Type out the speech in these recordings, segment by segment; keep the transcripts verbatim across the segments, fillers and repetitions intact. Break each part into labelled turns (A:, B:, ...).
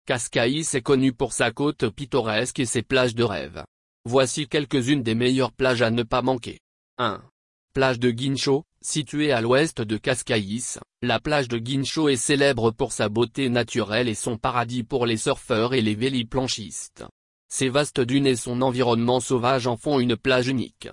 A: Cascais est connu pour sa côte pittoresque et ses plages de rêve. Voici quelques-unes des meilleures plages à ne pas manquer. un. Plage de Guincho, située à l'ouest de Cascais, la plage de Guincho est célèbre pour sa beauté naturelle et son paradis pour les surfeurs et les véliplanchistes. Ses vastes dunes et son environnement sauvage en font une plage unique.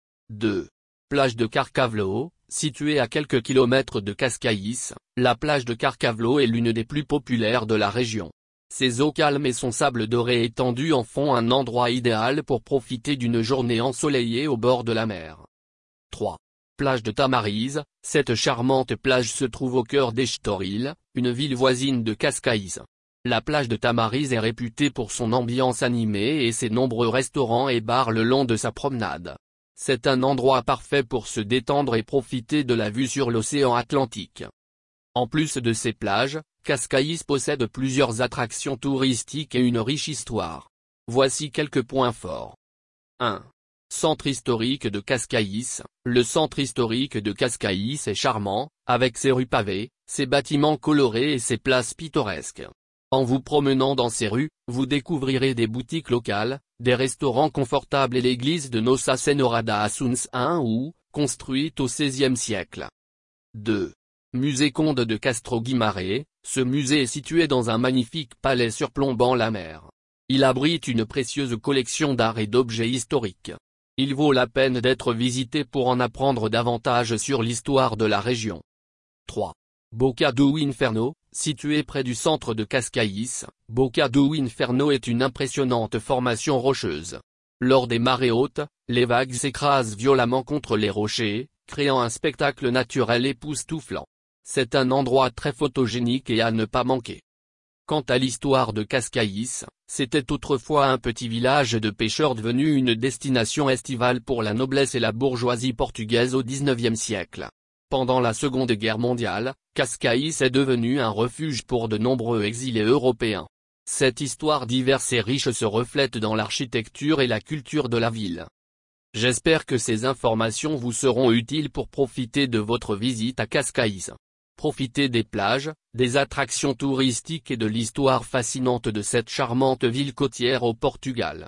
A: deux. Plage de Carcavlo, située à quelques kilomètres de Cascais, la plage de Carcavlo est l'une des plus populaires de la région. Ses eaux calmes et son sable doré étendu en font un endroit idéal pour profiter d'une journée ensoleillée au bord de la mer. trois. Plage de Tamariz, cette charmante plage se trouve au cœur d'Estoril, une ville voisine de Cascais. La plage de Tamariz est réputée pour son ambiance animée et ses nombreux restaurants et bars le long de sa promenade. C'est un endroit parfait pour se détendre et profiter de la vue sur l'océan Atlantique. En plus de ces plages, Cascais possède plusieurs attractions touristiques et une riche histoire. Voici quelques points forts. un. Centre historique de Cascais. Le centre historique de Cascais est charmant, avec ses rues pavées, ses bâtiments colorés et ses places pittoresques. En vous promenant dans ces rues, vous découvrirez des boutiques locales, des restaurants confortables et l'église de Nossa Senhora da Assunção, construite au seizième siècle. deux. Musée Conde de Castro Guimarães, ce musée est situé dans un magnifique palais surplombant la mer. Il abrite une précieuse collection d'art et d'objets historiques. Il vaut la peine d'être visité pour en apprendre davantage sur l'histoire de la région. trois. Boca do Inferno, situé près du centre de Cascais, Boca do Inferno est une impressionnante formation rocheuse. Lors des marées hautes, les vagues s'écrasent violemment contre les rochers, créant un spectacle naturel époustouflant. C'est un endroit très photogénique et à ne pas manquer. Quant à l'histoire de Cascais, c'était autrefois un petit village de pêcheurs devenu une destination estivale pour la noblesse et la bourgeoisie portugaise au dix-neuvième siècle. Pendant la Seconde Guerre mondiale, Cascais est devenu un refuge pour de nombreux exilés européens. Cette histoire diverse et riche se reflète dans l'architecture et la culture de la ville. J'espère que ces informations vous seront utiles pour profiter de votre visite à Cascais. Profitez des plages, des attractions touristiques et de l'histoire fascinante de cette charmante ville côtière au Portugal.